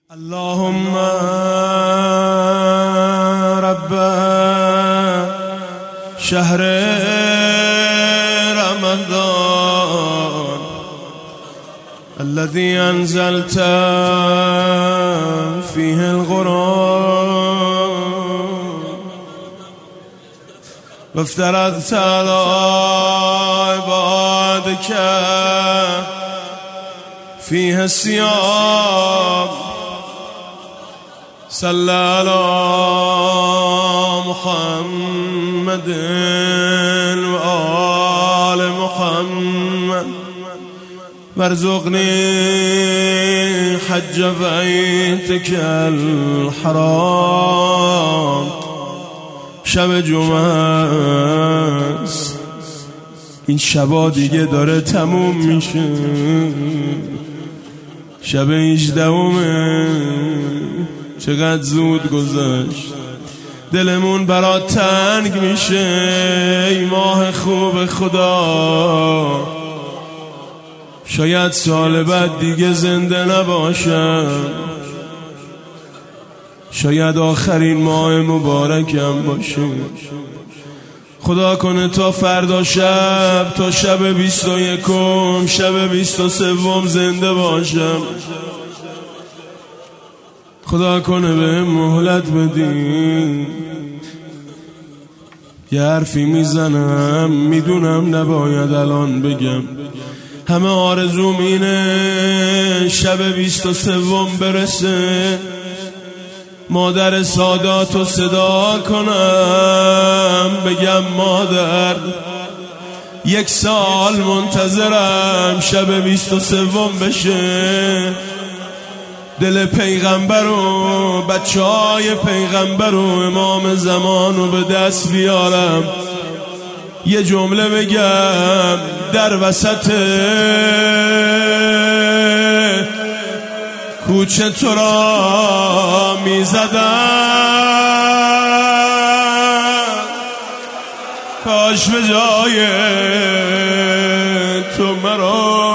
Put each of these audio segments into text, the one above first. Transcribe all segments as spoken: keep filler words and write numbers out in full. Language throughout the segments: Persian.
اللهم رب شهر رمضان الذي أنزلت فيه القرآن وافترضت على عبادك فيه الصيام صلى على محمد وآل محمد وارزقني حج بيتك الحرام شب جمعه است. این شبا دیگه داره تموم میشه، شب هجدهمه. چقدر زود گذشت، دلمون برات تنگ میشه. ای ماه خوب خدا، شاید سال بعد دیگه زنده نباشم، شاید آخرین ماه مبارکم باشه. خدا کنه تا فردا شب، تا شب بیست و یکم، شب بیست و سوم زنده باشم. خدا کنه به مهلت بدین. یه حرفی میزنم میدونم نباید الان بگم، همه آرزوم اینه شب بیست و سوم برسه، مادر ساداتو صدا کنم بگم مادر یک سال منتظرم شب بیست و سوم بشه، دل پیغمبر و بچه های پیغمبر و امام زمان رو به دست بیارم، یه جمله بگم در وسط کوچه تو را میزدم، کاش به جای تو مرا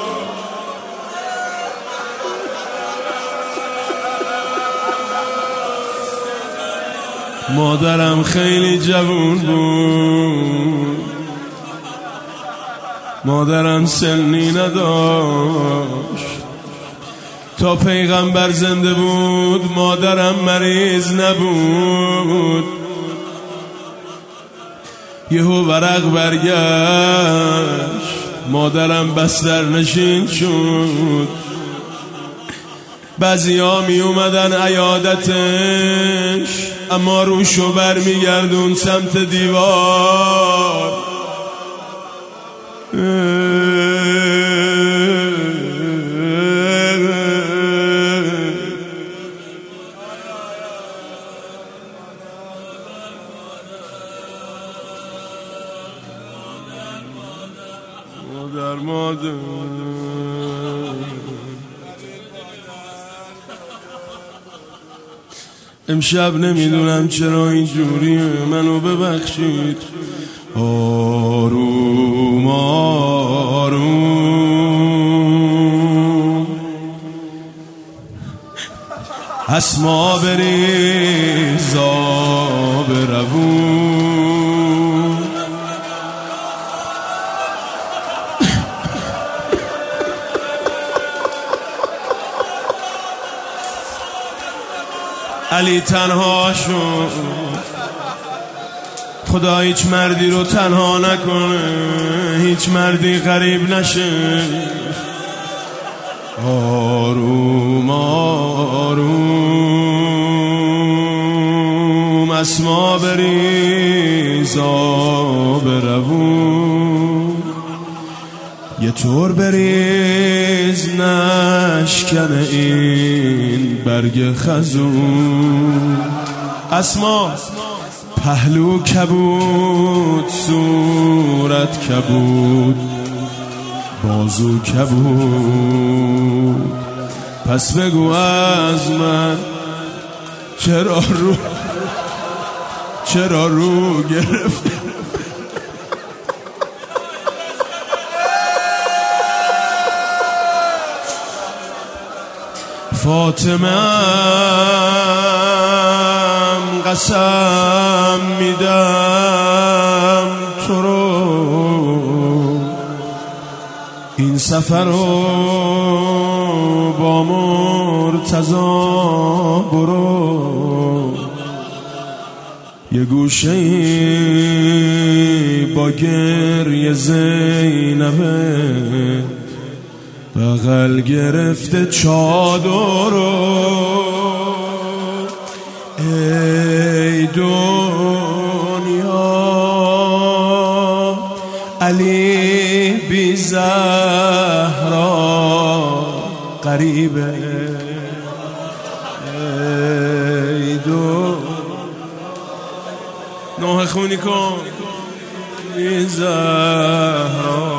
مادرم خیلی جوون بود، مادرم سنی نداشت، تا پیغمبر زنده بود مادرم مریض نبود. یهو ورق برگشت مادرم بستر نشین شد، بعضی ها می اومدن عیادتش اما روشو بر می گردون سمت دیوار. مادر مادر امشب نمیدونم چرا اینجوریه، منو ببخشید. آروم آروم اسما بریز آب روون، علی تنها شد، خدا هیچ مردی رو تنها نکنه، هیچ مردی غریب نشه. آروم آروم اسما بریز آب روون، یه طور بریز نشکنه این برگ خزون. اسما پهلو کبود، صورت کبود، بازو کبود، پس بگو از من چرا رو چرا رو گرفت. فاطمه قسم میدم تو رو این سفر رو با مرتضی برو یه گوشه با گریه زینبه بغل گرفته چادر رو ای دنیا علی بی زهرا غریبه ای دنیا نوح خونی کن بی زهرا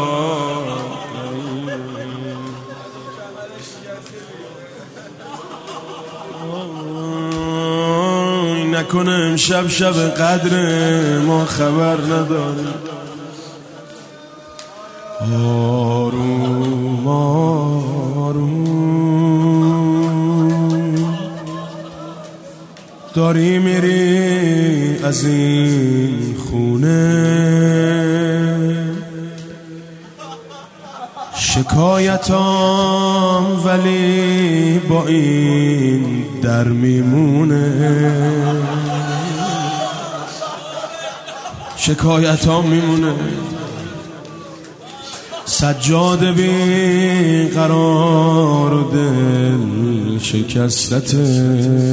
نکنه امشب شب قدر ما خبر نداریم آروم آروم داری میری از این خونه شکایتام ولی با این در میمونه شکایتام میمونه سجاد بی قرار و دل شکستته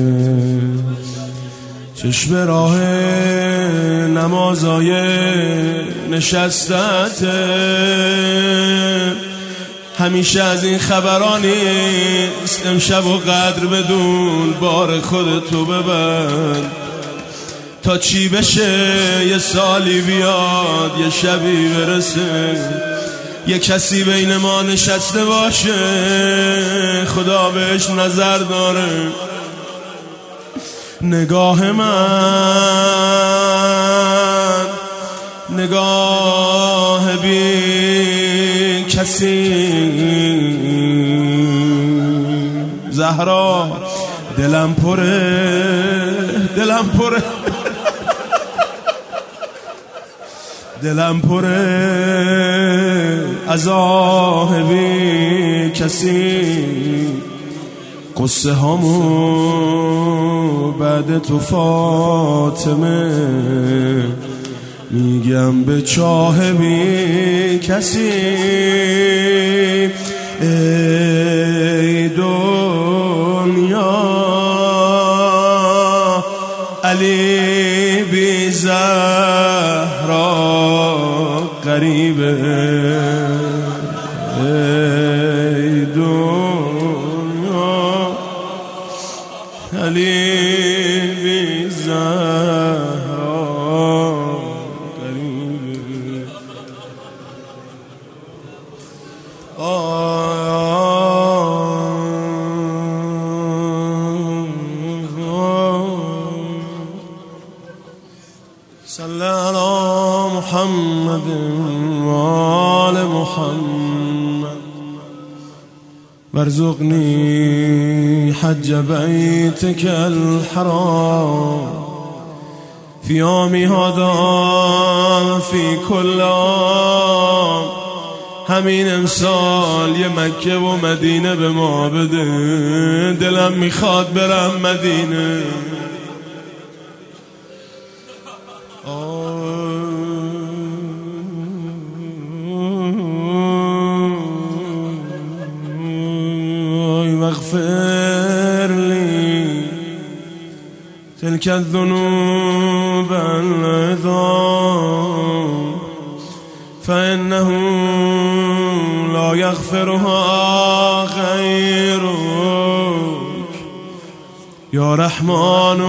چشم راه نمازای نشستته همیشه از این خبران نیست امشب و قدر بدون بار خودتو ببند تا چی بشه یه سالی بیاد یه شبی برسه یه کسی بین ما نشسته باشه خدا بهش نظر داره نگاه من نگاه بی کسی زهرا دلم پره دلم پره دلم پره از آه بی کسی قصه هامو بعد تو فاطمه میگم به چاه بی کسی ای دنیا علی بی زهرا غریبه ای دنیا علی بی زهرا غریبه صلی علی محمد و آل محمد وارزقني حج بيتك الحرام في يوم هذا في كل عام همین امسال یه مکه و مدینه به ما بده دلم میخواد برم مدینه واغفر لي تلك الذنوب العظام فإنه لا يغفرها غيرك يا رحمن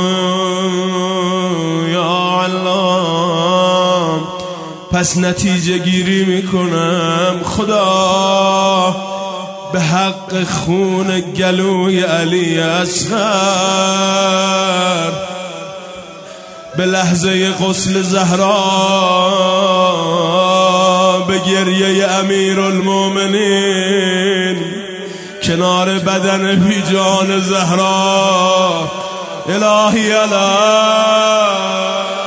یا علام پس نتیجه گیری میکنم خدا به حق خون گلوی علی اصغر به لحظه غسل زهرا به گریه امیرالمومنین کنار بدن بی جان زهرا. الهی الهی